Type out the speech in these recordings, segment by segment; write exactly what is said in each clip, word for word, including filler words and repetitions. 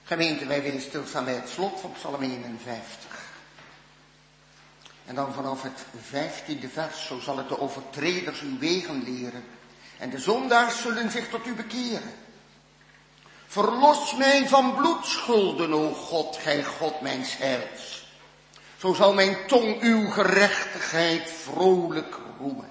Gemeente, wij willen stilstaan bij het slot van Psalm eenenvijftig. En dan vanaf het vijftiende vers, zo zal het de overtreders uw wegen leren. En de zondaars zullen zich tot u bekeren. Verlos mij van bloedschulden, o God, gij God mijns heils. Zo zal mijn tong uw gerechtigheid vrolijk roemen.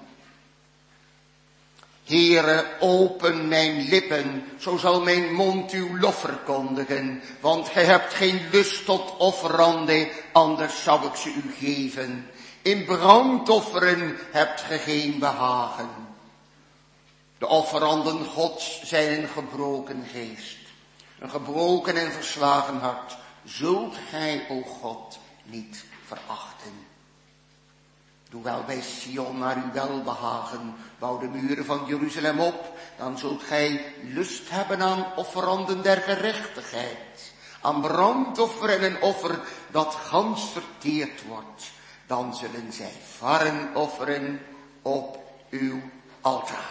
Heere, open mijn lippen, zo zal mijn mond uw lof verkondigen. Want gij hebt geen lust tot offeranden, anders zou ik ze u geven. In brandofferen hebt ge geen behagen. De offeranden Gods zijn een gebroken geest. Een gebroken en verslagen hart zult gij, o God, niet verachten. Doe wel bij Sion naar uw welbehagen, bouw de muren van Jeruzalem op, dan zult gij lust hebben aan offeranden der gerechtigheid, aan brandoffer en een offer dat gans verteerd wordt. Dan zullen zij varren offeren op uw altaar.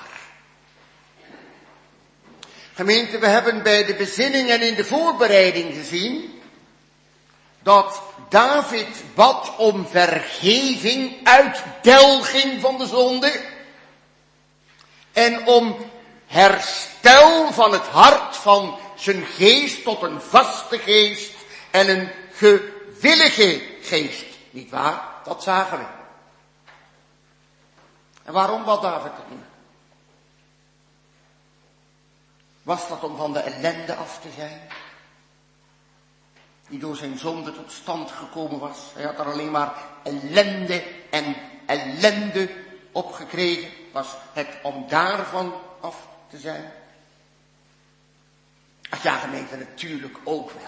Gemeente, we hebben bij de bezinning en in de voorbereiding gezien dat David bad om vergeving, uitdelging van de zonde en om herstel van het hart van zijn geest tot een vaste geest en een gewillige geest. Niet waar? Dat zagen we. En waarom bad David dat nu? Was dat om van de ellende af te zijn? Die door zijn zonde tot stand gekomen was. Hij had er alleen maar ellende en ellende op gekregen. Was het om daarvan af te zijn? Ach ja, gemeente, natuurlijk ook wel.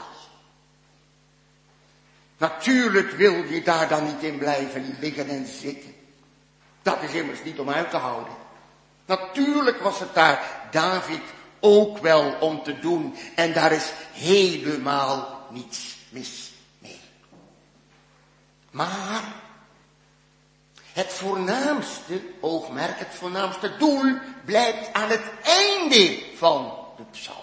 Natuurlijk wil je daar dan niet in blijven liggen en zitten. Dat is immers niet om uit te houden. Natuurlijk was het daar David ook wel om te doen. En daar is helemaal niets mis mee. Maar het voornaamste oogmerk, het voornaamste doel blijkt aan het einde van de psalm.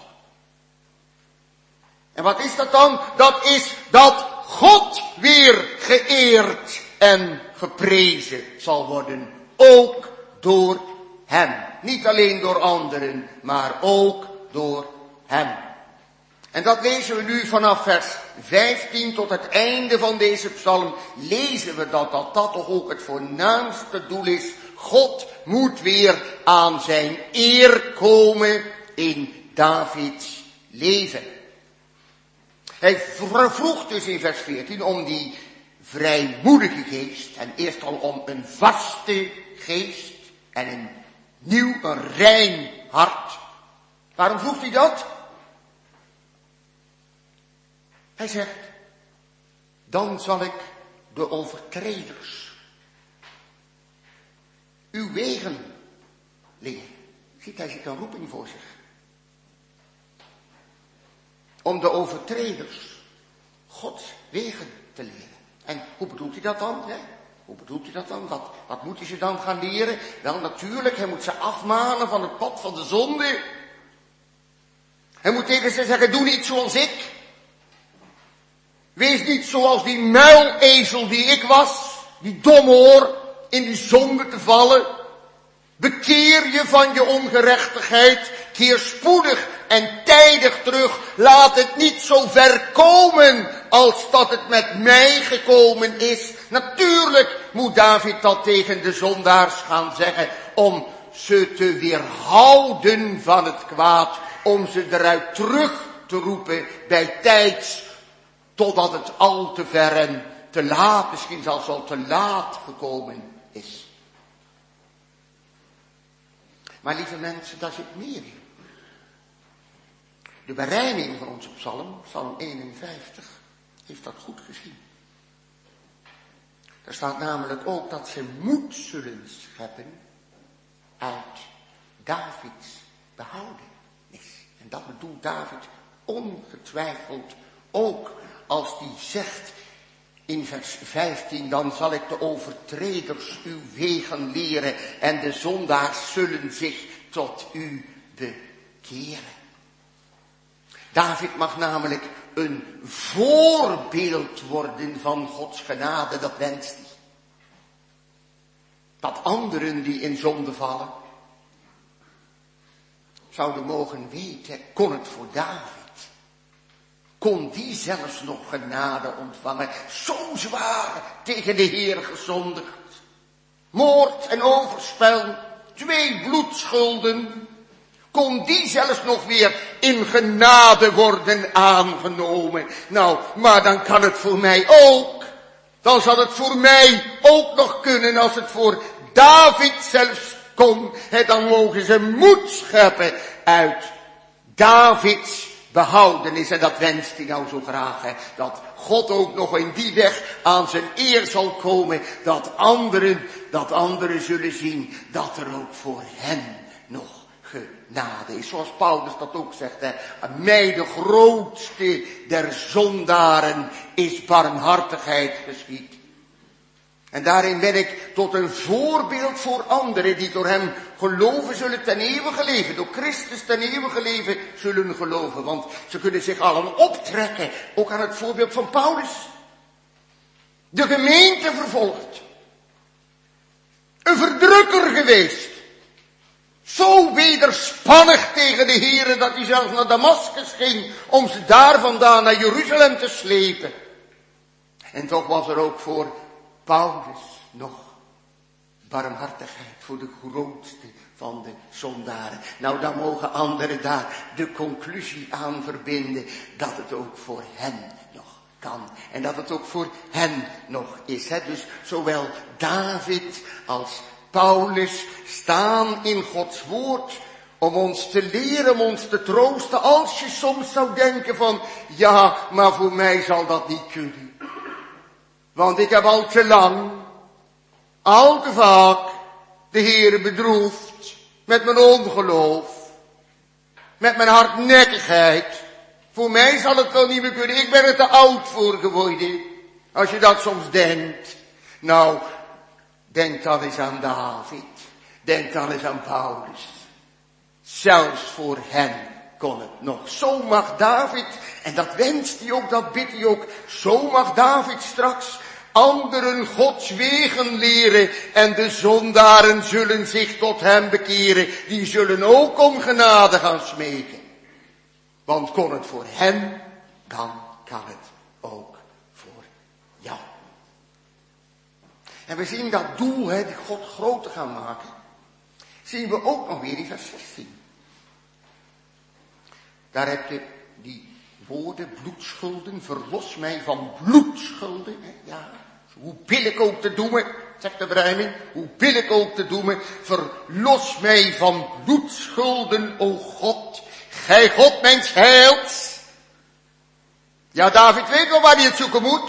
En wat is dat dan? Dat is dat God weer geëerd en geprezen zal worden. Ook door hem. Niet alleen door anderen, maar ook door hem. En dat lezen we nu vanaf vers vijftien tot het einde van deze psalm. Lezen we dat dat, dat toch ook het voornaamste doel is. God moet weer aan zijn eer komen in Davids leven. Hij vroeg dus in vers veertien om die vrijmoedige geest. En eerst al om een vaste geest en een nieuw, een rein hart. Waarom vroeg hij dat? Hij zegt, dan zal ik de overtreders uw wegen leren. Ziet, hij ziet een roeping voor zich. Om de overtreders Gods wegen te leren. En hoe bedoelt hij dat dan? Hè? Hoe bedoelt hij dat dan? Wat, wat moet hij ze dan gaan leren? Wel natuurlijk, hij moet ze afmanen van het pad van de zonde. Hij moet tegen ze zeggen, doe niet zoals ik. Wees niet zoals die muilezel die ik was, die domhoor, in die zonde te vallen. Bekeer je van je ongerechtigheid, keer spoedig en tijdig terug. Laat het niet zo ver komen als dat het met mij gekomen is. Natuurlijk moet David dat tegen de zondaars gaan zeggen, om ze te weerhouden van het kwaad, om ze eruit terug te roepen bij tijds, totdat het al te ver en te laat, misschien zelfs al te laat gekomen is. Maar lieve mensen, daar zit meer in. De berijming van onze psalm, psalm eenenvijftig, heeft dat goed gezien. Er staat namelijk ook dat ze moed zullen scheppen uit Davids behoudenis. En dat bedoelt David ongetwijfeld ook als die zegt in vers vijftien, dan zal ik de overtreders uw wegen leren en de zondaars zullen zich tot u bekeren. David mag namelijk een voorbeeld worden van Gods genade, dat wenst hij. Dat anderen die in zonde vallen, zouden mogen weten, kon het voor David. Kon die zelfs nog genade ontvangen, zo zwaar tegen de Heer gezondigd. Moord en overspel, twee bloedschulden. Kon die zelfs nog weer in genade worden aangenomen. Nou, maar dan kan het voor mij ook. Dan zal het voor mij ook nog kunnen als het voor David zelfs kon. He, dan mogen ze moed scheppen uit Davids behoudenis. En dat wenst hij nou zo graag. He, dat God ook nog in die weg aan zijn eer zal komen. Dat anderen, dat anderen zullen zien dat er ook voor hen nog genade is. Zoals Paulus dat ook zegt. Hè. Aan mij de grootste der zondaren is barmhartigheid geschied. En daarin ben ik tot een voorbeeld voor anderen die door hem geloven zullen ten eeuwige leven. Door Christus ten eeuwige leven zullen geloven. Want ze kunnen zich allen optrekken. Ook aan het voorbeeld van Paulus. De gemeente vervolgd. Een verdrukker geweest. Zo wederspannig tegen de Heere dat hij zelfs naar Damaskus ging om ze daar vandaan naar Jeruzalem te slepen. En toch was er ook voor Paulus nog barmhartigheid voor de grootste van de zondaren. Nou, dan mogen anderen daar de conclusie aan verbinden dat het ook voor hen nog kan. En dat het ook voor hen nog is. Hè? Dus zowel David als Paulus staan in Gods woord om ons te leren, om ons te troosten. Als je soms zou denken van, ja, maar voor mij zal dat niet kunnen. Want ik heb al te lang, al te vaak de Heere bedroefd met mijn ongeloof, met mijn hardnekkigheid. Voor mij zal het wel niet meer kunnen. Ik ben er te oud voor geworden. Als je dat soms denkt. Nou, denk dan eens aan David. Denk dan eens aan Paulus. Zelfs voor hen kon het nog. Zo mag David, en dat wenst hij ook, dat bidt hij ook. Zo mag David straks anderen Gods wegen leren. En de zondaren zullen zich tot hem bekeren. Die zullen ook om genade gaan smeken. Want kon het voor hen, dan kan het ook voor jou. En we zien dat doel, hè, die God groot te gaan maken, zien we ook nog weer in vers zestien. Daar heb je die woorden, bloedschulden, verlos mij van bloedschulden. Hè, ja, hoe billig ook te doen, zegt de berijming, hoe billig ook te doen, verlos mij van bloedschulden, o God, gij God mijns heils. Ja, David weet wel waar hij het zoeken moet.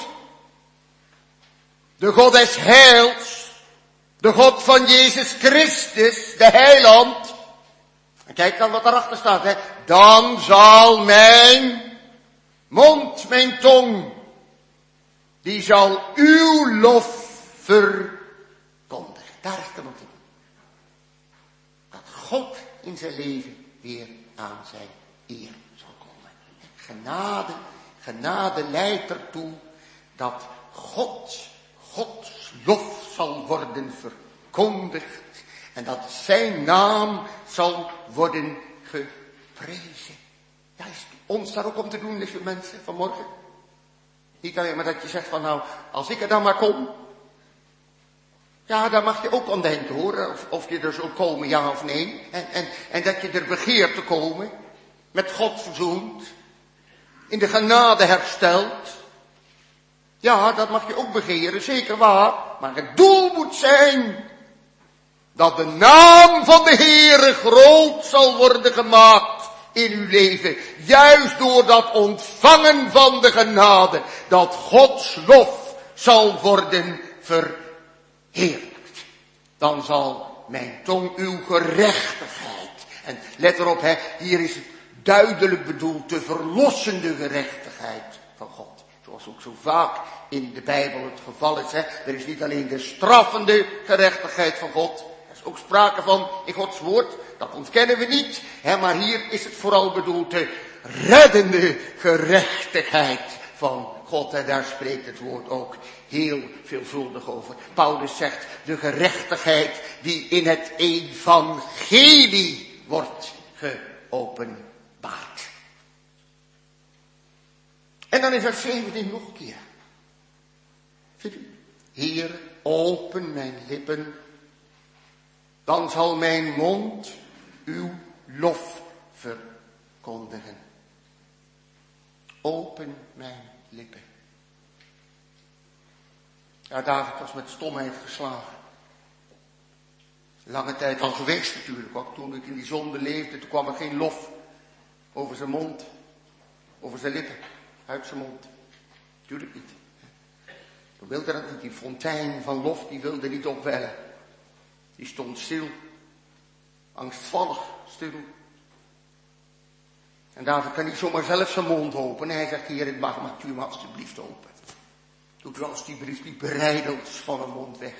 De God des heils, de God van Jezus Christus, de heiland. En kijk dan wat daarachter staat, hè. Dan zal mijn mond, mijn tong, die zal uw lof verkondigen. Daar is de motief. Dat God in zijn leven weer aan zijn eer zal komen. Genade, genade leidt ertoe dat God, Gods lof zal worden verkondigd. En dat zijn naam zal worden geprezen. Ja, is ons daar ook om te doen, lieve mensen, vanmorgen? Niet alleen maar dat je zegt van nou, als ik er dan maar kom. Ja, daar mag je ook aan denken hoor, of, of je er zult komen, ja of nee. En, en, en dat je er begeert te komen, met God verzoend, in de genade hersteld. Ja, dat mag je ook begeren, zeker waar. Maar het doel moet zijn dat de naam van de Heere groot zal worden gemaakt in uw leven. Juist door dat ontvangen van de genade, dat Gods lof zal worden verheerlijkt. Dan zal mijn tong uw gerechtigheid. En let erop, hè, hier is het duidelijk bedoeld, de verlossende gerechtigheid van God. Zoals ook zo vaak in de Bijbel het geval is. Hè. Er is niet alleen de straffende gerechtigheid van God. Er is ook sprake van in Gods woord. Dat ontkennen we niet. Hè, maar hier is het vooral bedoeld de reddende gerechtigheid van God. En daar spreekt het woord ook heel veelvuldig over. Paulus zegt de gerechtigheid die in het evangelie wordt geopenbaard. En dan in vers zeventien nog een keer. Ziet u? Heer, open mijn lippen, dan zal mijn mond uw lof verkondigen. Open mijn lippen. Ja, David was met stomheid geslagen. Lange tijd al geweest natuurlijk, ook toen ik in die zonde leefde, toen kwam er geen lof over zijn mond, over zijn lippen, uit zijn mond. Tuurlijk niet. Toen wilde dat niet, die fontein van lof, die wilde niet opwellen. Die stond stil, angstvallig stil. En David kan niet zomaar zelf zijn mond openen. Hij zegt, Heer, ik mag, maakt u maar alsjeblieft open. Doet u alsjeblieft die breidels van een mond weg.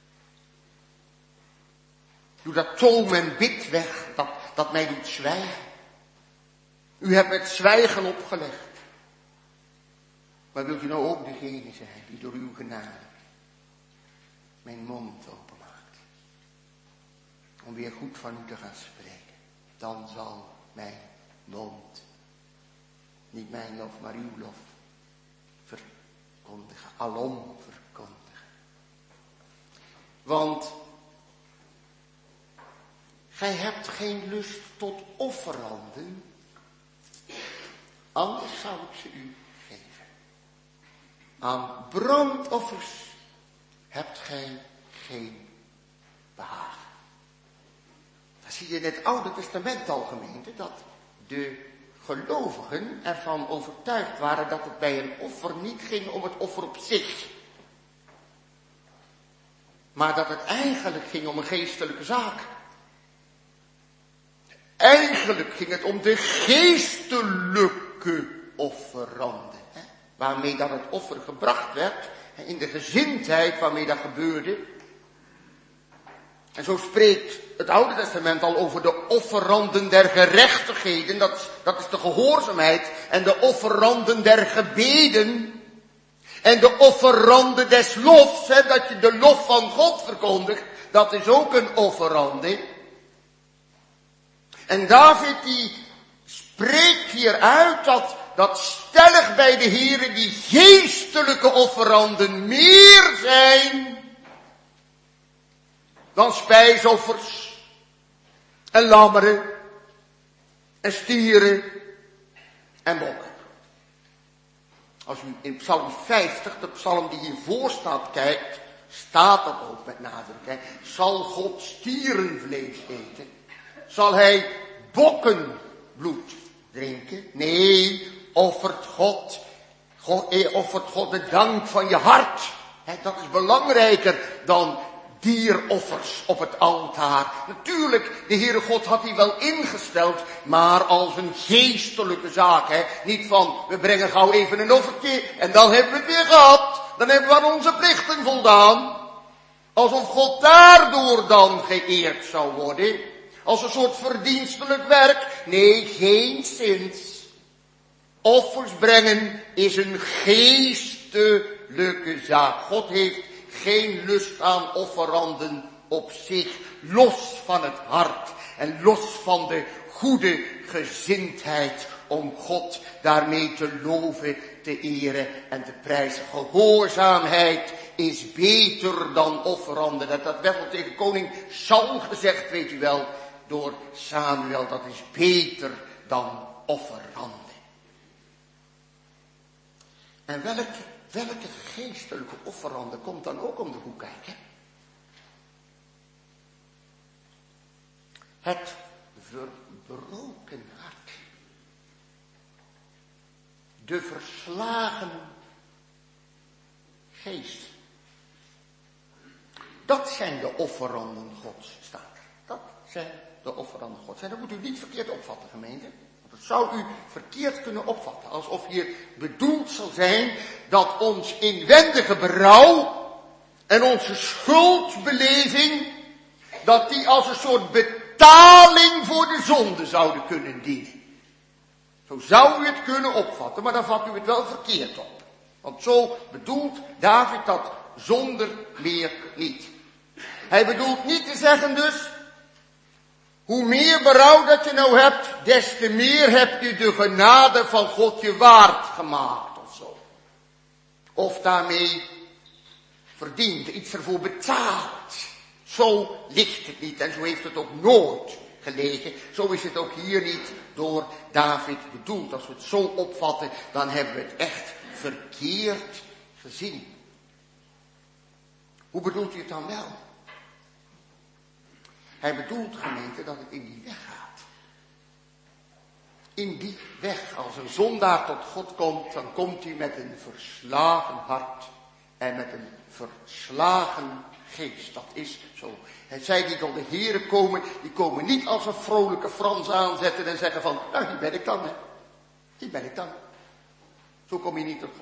Doe dat toom en bid weg, dat, dat mij doet zwijgen. U hebt het zwijgen opgelegd. Maar wilt u nou ook degene zijn die door uw genade mijn mond openmaakt. Om weer goed van u te gaan spreken. Dan zal mijn mond, niet mijn lof, maar uw lof, verkondigen. Alom verkondigen. Want gij hebt geen lust tot offeranden, anders zou ik ze u geven. Aan brandoffers hebt gij geen behagen. Dat zie je in het Oude Testament al, gemeente, dat de gelovigen ervan overtuigd waren dat het bij een offer niet ging om het offer op zich. Maar dat het eigenlijk ging om een geestelijke zaak. Eigenlijk ging het om de geestelijke offeranden. Hè, waarmee dat het offer gebracht werd. In de gezindheid waarmee dat gebeurde. En zo spreekt het Oude Testament al over de offeranden der gerechtigheden. Dat is, dat is de gehoorzaamheid. En de offeranden der gebeden. En de offerande des lofs. Hè, dat je de lof van God verkondigt. Dat is ook een offerande. En David die spreekt hier uit dat, dat stellig bij de Heere die geestelijke offeranden meer zijn dan spijsoffers en lammeren en stieren en bokken. Als u in Psalm vijftig, de psalm die hiervoor staat, kijkt, staat dat ook met nadruk. Hè. Zal God stierenvlees eten? Zal hij bokkenbloed drinken? Nee, offert God, God, offert God de dank van je hart. He, dat is belangrijker dan dieroffers op het altaar. Natuurlijk, de Heere God had die wel ingesteld, maar als een geestelijke zaak. He. Niet van, we brengen gauw even een offertje en dan hebben we het weer gehad. Dan hebben we aan onze plichten voldaan. Alsof God daardoor dan geëerd zou worden. Als een soort verdienstelijk werk. Nee, geen zins. Offers brengen is een geestelijke zaak. God heeft geen lust aan offeranden op zich. Los van het hart. En los van de goede gezindheid. Om God daarmee te loven, te eren en te prijzen. Gehoorzaamheid is beter dan offeranden. Dat, dat werd al tegen koning Saul gezegd, weet u wel. Door Samuel, dat is beter dan offeranden. En welke, welke geestelijke offerande komt dan ook om de hoek kijken? Het verbroken hart. De verslagen geest. Dat zijn de offeranden Gods, staat er. Dat zijn de offeranden Gods. En dat moet u niet verkeerd opvatten, gemeente. Want het zou u verkeerd kunnen opvatten. Alsof hier bedoeld zal zijn dat ons inwendige berouw en onze schuldbeleving, dat die als een soort betaling voor de zonde zouden kunnen dienen. Zo zou u het kunnen opvatten, maar dan vat u het wel verkeerd op. Want zo bedoelt David dat zonder meer niet. Hij bedoelt niet te zeggen dus, hoe meer berouw dat je nou hebt, des te meer heb je de genade van God je waard gemaakt of zo. Of daarmee verdiend, iets ervoor betaald. Zo ligt het niet en zo heeft het ook nooit gelegen. Zo is het ook hier niet door David bedoeld. Als we het zo opvatten, dan hebben we het echt verkeerd gezien. Hoe bedoelt u het dan wel? Hij bedoelt, gemeente, dat het in die weg gaat. In die weg. Als een zondaar tot God komt, dan komt hij met een verslagen hart en met een verslagen geest. Dat is zo. Hij zei die tot de Here komen, die komen niet als een vrolijke Frans aanzetten en zeggen van, nou hier ben ik dan, hè. Hier ben ik dan. Zo kom je niet tot God.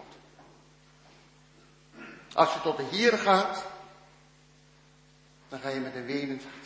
Als je tot de Here gaat, dan ga je met een wenend hart.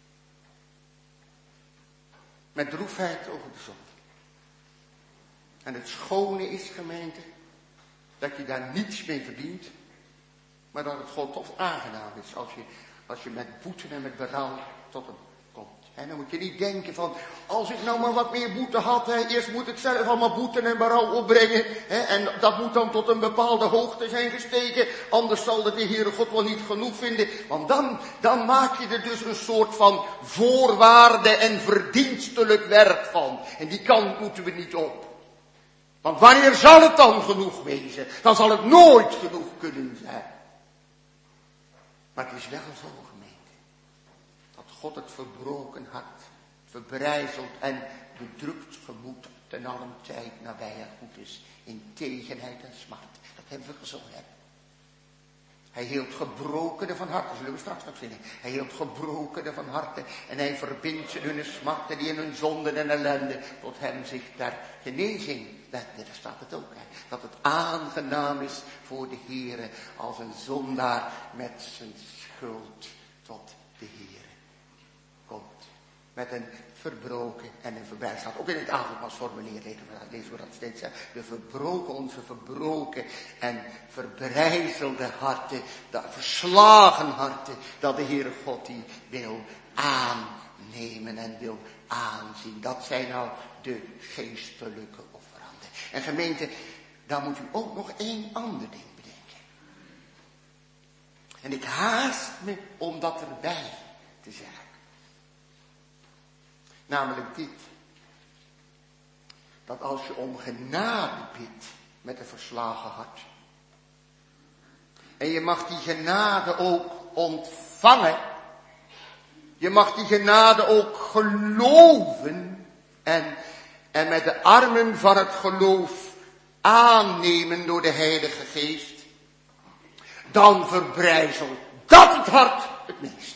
Met droefheid over de zonde. En het schone is, gemeente, dat je daar niets mee verdient, maar dat het God toch aangenaam is als je, als je met boete en met berouw tot hem komt. En dan moet je niet denken van, als ik nou maar wat meer boete had, hè, eerst moet ik zelf allemaal boete en berouw opbrengen, hè, en dat moet dan tot een bepaalde hoogte zijn gestegen, anders zal de Heere God wel niet genoeg vinden, want dan, dan maak je er dus een soort van voorwaarde en verdienstelijk werk van. En die kant moeten we niet op. Want wanneer zal het dan genoeg wezen? Dan zal het nooit genoeg kunnen zijn. Maar het is wel zo, gemeente, dat God het verbroken hart, verbrijzeld en bedrukt gemoed ten allen tijd nabij en goed is, in tegenheid en smart. Dat hebben we gezongen. Hij hield gebrokenen van harte, zullen we straks nog vinden. Hij hield gebrokenen van harte en hij verbindt ze hun smarten die in hun zonden en ellende tot hem zich ter genezing wenden. Daar staat het ook, hè. Dat het aangenaam is voor de Heere als een zondaar met zijn schuld tot de Heere komt. Met een verbroken en een verbrijzeld. Staat ook in het avondmaalsformulier, lezen we dat steeds. Hè. De verbroken, onze verbroken en verbrijzelde harten, de verslagen harten, dat de Heere God die wil aannemen en wil aanzien. Dat zijn nou de geestelijke offeranden. En gemeente, dan moet u ook nog één ander ding bedenken. En ik haast me om dat erbij te zeggen. Namelijk dit. Dat als je om genade bidt met een verslagen hart. En je mag die genade ook ontvangen. Je mag die genade ook geloven. En, en met de armen van het geloof aannemen door de Heilige Geest. Dan verbrijzelt dat het hart het meest.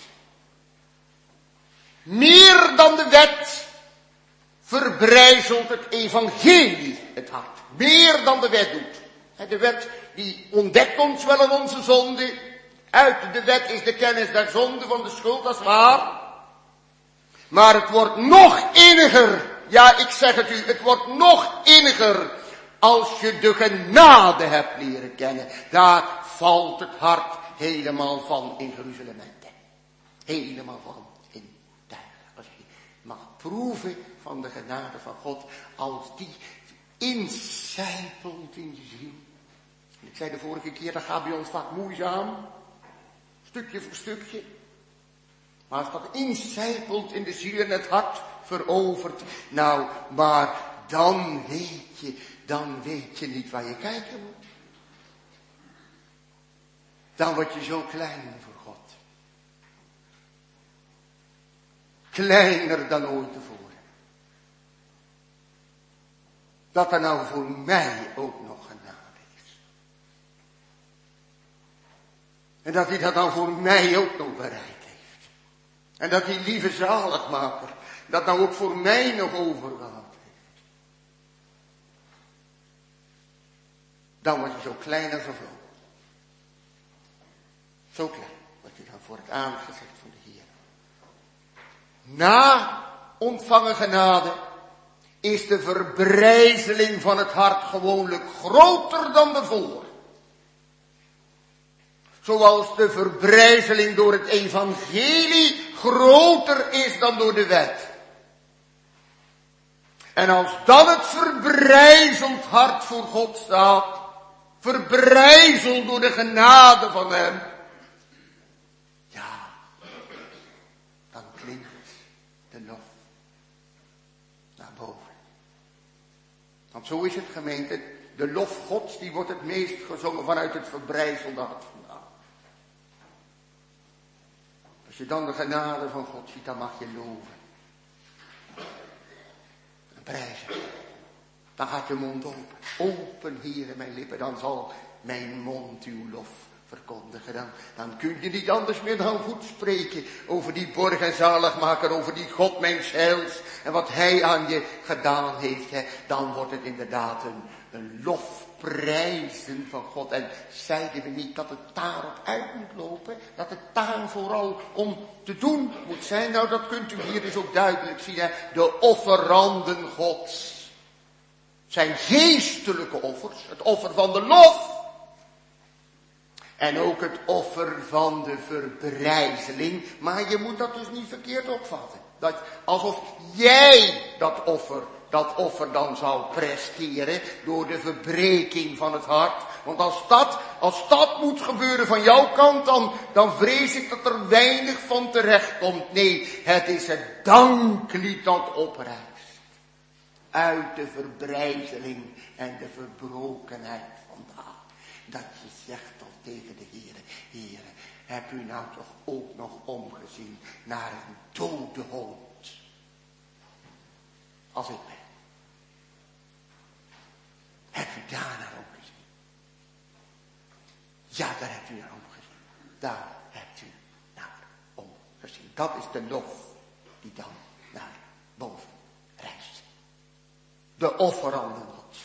Meer dan de wet verbrijzelt het evangelie het hart. Meer dan de wet doet. De wet die ontdekt ons wel in onze zonde. Uit de wet is de kennis der zonde van de schuld, dat is waar. Maar het wordt nog inniger. Ja, ik zeg het u, het wordt nog inniger als je de genade hebt leren kennen. Daar valt het hart helemaal van in gruzelementen. Helemaal van. Mag proeven van de genade van God, als die incijpelt in je ziel. Ik zei de vorige keer, dat gaat bij ons vaak moeizaam, stukje voor stukje. Maar als dat incijpelt in de ziel en het hart verovert, nou, maar dan weet je, dan weet je niet waar je kijken moet. Dan word je zo klein voor God. Kleiner dan ooit tevoren. Dat er nou voor mij ook nog genade is. En dat hij dat dan voor mij ook nog bereid heeft. En dat die lieve zaligmaker dat nou ook voor mij nog overgehad heeft. Dan word je zo klein als een vogel. Zo klein word je dan voor het aangezicht van de Heer. Na ontvangen genade is de verbrijzeling van het hart gewoonlijk groter dan ervoor. Zoals de verbrijzeling door het evangelie groter is dan door de wet. En als dan het verbrijzeld hart voor God staat, verbrijzeld door de genade van hem, ja, dan klinkt de lof naar boven. Want zo is het, gemeente, de lof Gods die wordt het meest gezongen vanuit het verbrijzelde hart vandaan. Als je dan de genade van God ziet, dan mag je loven. En prijzen. Dan gaat je mond open. Open, Heere, mijn lippen, dan zal mijn mond uw lof verkondigen. Dan, dan kun je niet anders meer dan goed spreken over die borg en zaligmaker, over die God mijns heils en wat hij aan je gedaan heeft. Hè. Dan wordt het inderdaad een, een lofprijzen van God. En zeiden we niet dat het daarop uit moet lopen? Dat het daar vooral om te doen moet zijn? Nou, dat kunt u hier dus ook duidelijk zien. Hè. De offeranden Gods zijn geestelijke offers. Het offer van de lof. En ook het offer van de verbrijzeling. Maar je moet dat dus niet verkeerd opvatten. Dat alsof jij dat offer, dat offer dan zou presteren door de verbreking van het hart. Want als dat, als dat moet gebeuren van jouw kant, dan, dan vrees ik dat er weinig van terecht komt. Nee, het is het danklied dat oprijst. Uit de verbrijzeling en de verbrokenheid vandaan. Dat je zegt toch tegen de Heere, Heere, heb u nou toch ook nog omgezien naar een dode hond? Als ik ben. Heb u daar naar omgezien? Ja, daar hebt u naar omgezien. Daar hebt u naar omgezien. Dat is de lof die dan naar boven rijst. De offeranden Gods.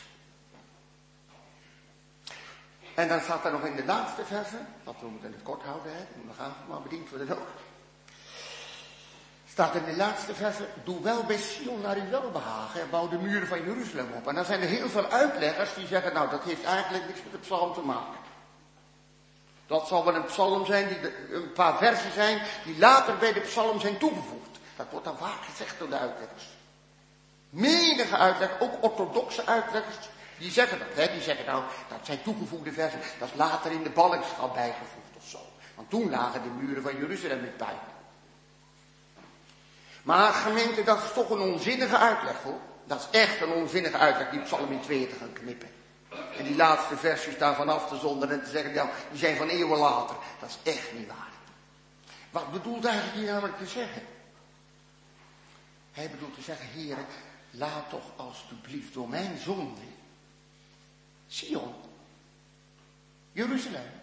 En dan staat er nog in de laatste verse, dat we moeten het kort houden, hè, we gaan maar bediend worden ook. Staat in de laatste verse, doe wel bij Sion naar uw welbehagen en bouw de muren van Jeruzalem op. En dan zijn er heel veel uitleggers die zeggen, nou dat heeft eigenlijk niks met de psalm te maken. Dat zal wel een psalm zijn, die de, een paar versen zijn, die later bij de psalm zijn toegevoegd. Dat wordt dan vaak gezegd door de uitleggers. Menige uitleggers, ook orthodoxe uitleggers, die zeggen dat, hè, die zeggen nou, dat zijn toegevoegde versen, dat is later in de ballingschap bijgevoegd of zo. Want toen lagen de muren van Jeruzalem met pijn. Maar gemeente, dat is toch een onzinnige uitleg hoor. Dat is echt een onzinnige uitleg, die psalm in tweeën te gaan knippen. En die laatste versjes daarvan af te zonderen en te zeggen, nou, die zijn van eeuwen later. Dat is echt niet waar. Wat bedoelt eigenlijk hier namelijk te zeggen? Hij bedoelt te zeggen, heren, laat toch alstublieft door mijn zonde Sion, Jeruzalem,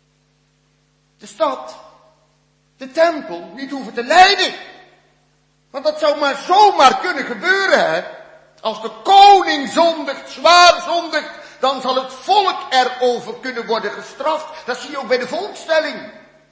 de stad, de tempel niet hoeven te lijden. Want dat zou maar zomaar kunnen gebeuren, hè. Als de koning zondigt, zwaar zondigt, dan zal het volk erover kunnen worden gestraft. Dat zie je ook bij de volkstelling.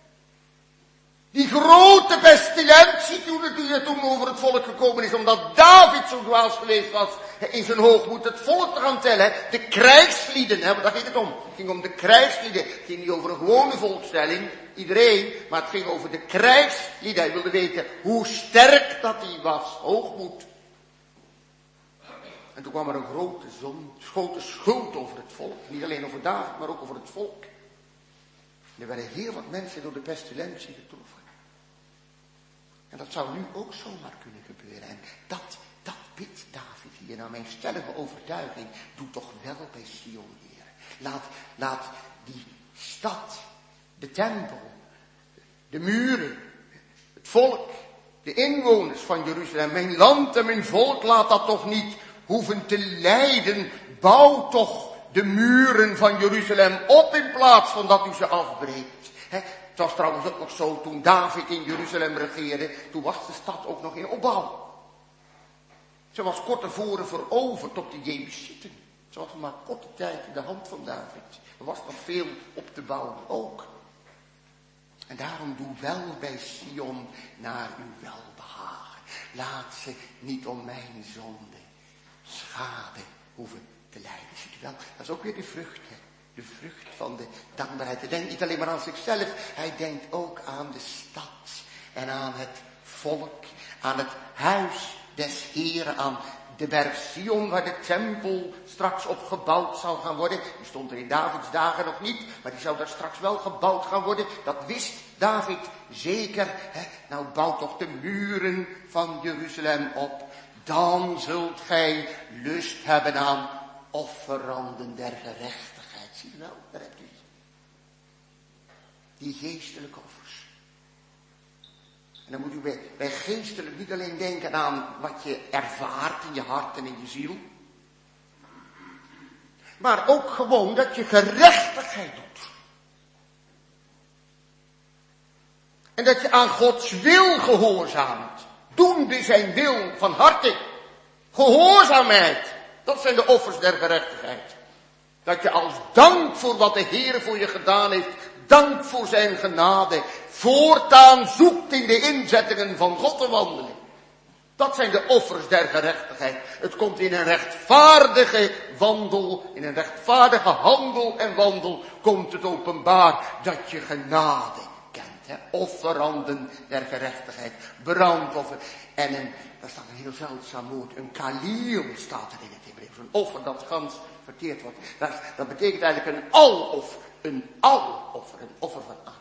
Die grote pestilentie toen het die er toen over het volk gekomen is, omdat David zo dwaas geweest was in zijn hoogmoed het volk te gaan tellen. De krijgslieden, hè, daar ging het om. Het ging om de krijgslieden. Het ging niet over een gewone volkstelling, iedereen, maar het ging over de krijgslieden. Hij wilde weten hoe sterk dat hij was, hoogmoed. En toen kwam er een grote zon, grote schuld over het volk. Niet alleen over David, maar ook over het volk. En er werden heel wat mensen door de pestilentie getroffen. En dat zou nu ook zomaar kunnen gebeuren. En dat, dat bidt David hier naar mijn stellige overtuiging. Doe toch wel bij Sion, Heer. Laat, laat die stad, de tempel, de muren, het volk, de inwoners van Jeruzalem, mijn land en mijn volk, laat dat toch niet hoeven te lijden. Bouw toch de muren van Jeruzalem op in plaats van dat u ze afbreekt. He, het was trouwens ook nog zo, toen David in Jeruzalem regeerde, toen was de stad ook nog in opbouw. Ze was kort tevoren veroverd op de Jebusieten. Ze was maar korte tijd in de hand van David. Er was nog veel op te bouwen ook. En daarom doe wel bij Sion naar uw welbehagen. Laat ze niet om mijn zonde schade hoeven te lijden. Ziet u wel, dat is ook weer de vrucht, hè? De vrucht van de dankbaarheid. Hij denkt niet alleen maar aan zichzelf, hij denkt ook aan de stad en aan het volk, aan het huis des Heeren, aan de berg Sion, waar de tempel straks op gebouwd zal gaan worden. Die stond er in Davids dagen nog niet, maar die zou daar straks wel gebouwd gaan worden. Dat wist David zeker. Hè? Nou, bouw toch de muren van Jeruzalem op. Dan zult gij lust hebben aan offeranden der gerechtigheid. Zie je wel, daar heb je het. Die geestelijke offers. En dan moet u bij, bij geestelijk niet alleen denken aan wat je ervaart in je hart en in je ziel. Maar ook gewoon dat je gerechtigheid doet. En dat je aan Gods wil gehoorzaamt. Doende zijn wil van harte. Gehoorzaamheid. Dat zijn de offers der gerechtigheid. Dat je als dank voor wat de Heer voor je gedaan heeft. Dank voor zijn genade. Voortaan zoekt in de inzettingen van God te wandelen. Dat zijn de offers der gerechtigheid. Het komt in een rechtvaardige wandel, in een rechtvaardige handel en wandel, komt het openbaar dat je genade kent. Hè? Offeranden der gerechtigheid, brandoffer. En een, daar staat een heel zeldzaam woord, een kaliel staat er in het Hebreeuws. Een offer dat gans verteerd wordt. Dat, dat betekent eigenlijk een aloffer. Een aloffer, een offer van alles.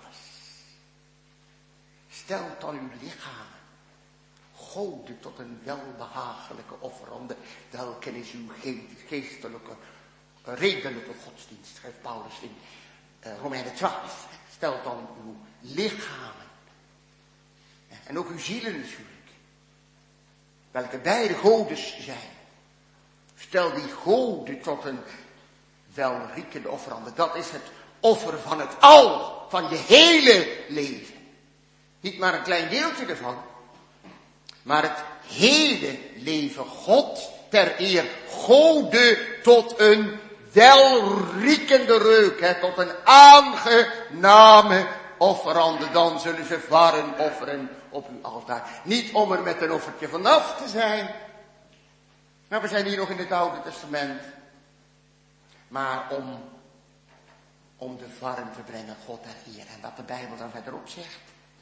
Stelt dan uw lichamen, Gode tot een welbehagelijke offerande, welke is uw geestelijke, redelijke godsdienst, schrijft Paulus in uh, Romeinen twaalf. Stelt dan uw lichamen, en ook uw zielen natuurlijk, welke beide godes zijn. Stel die Gode tot een welriekende offerande. Dat is het offer van het al, van je hele leven. Niet maar een klein deeltje ervan, maar het hele leven God ter eer. Gode tot een welriekende reuk, hè, tot een aangename offerande. Dan zullen ze varren offeren op uw altaar. Niet om er met een offertje vanaf te zijn. Nou, we zijn hier nog in het Oude Testament. Maar om, om de varren te brengen, God ter eer. En wat de Bijbel dan verderop zegt.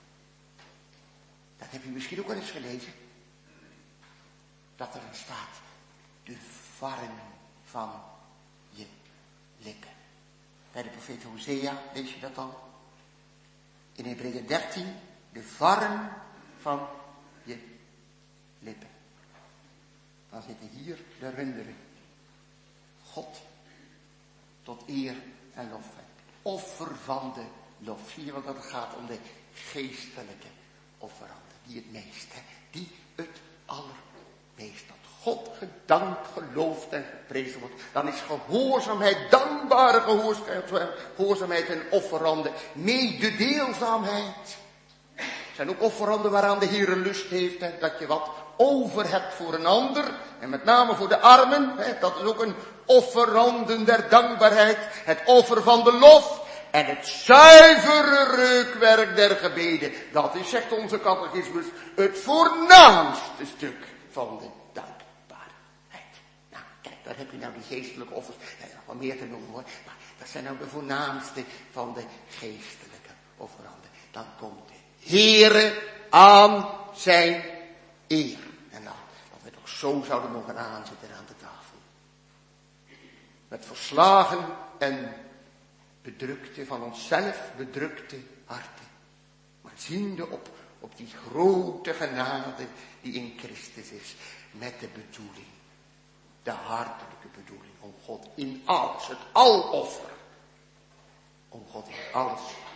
Dat heb u misschien ook wel eens gelezen. Dat er staat, de varren van je lippen. Bij de profeet Hosea lees je dat al. In Hebreeën dertien, de varren van je lippen. Dan zitten hier de runderen. God tot eer en lof. Offer van de lof. Zie je wel dat het gaat om de geestelijke offeranden. Die het meest, hè? Die het allermeest. Dat God gedankt, geloofd en geprezen wordt. Dan is gehoorzaamheid, dankbare gehoorzaamheid en offeranden. Mededeelzaamheid. Het zijn ook offeranden waaraan de Heer lust heeft. Hè? Dat je wat over hebt voor een ander. En met name voor de armen. Hè? Dat is ook een offeranden der dankbaarheid. Het offer van de lof. En het zuivere reukwerk der gebeden. Dat is, zegt onze catechismus, het voornaamste stuk van de dankbaarheid. Nou, kijk, daar heb je nou die geestelijke offers. Er is nog wel meer te noemen hoor. Maar dat zijn nou de voornaamste van de geestelijke offeranden. Dan komt de Heere aan zijn eer. En nou, dat we toch zo zouden mogen aanzitten aan de tafel. Met verslagen en bedrukte, van onszelf bedrukte harten. Maar ziende op, op die grote genade die in Christus is. Met de bedoeling, de hartelijke bedoeling om God in alles, het aloffer. Om God in alles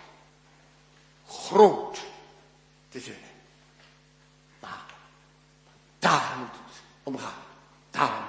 groot te zullen maken. Daar moet het om gaan. Daar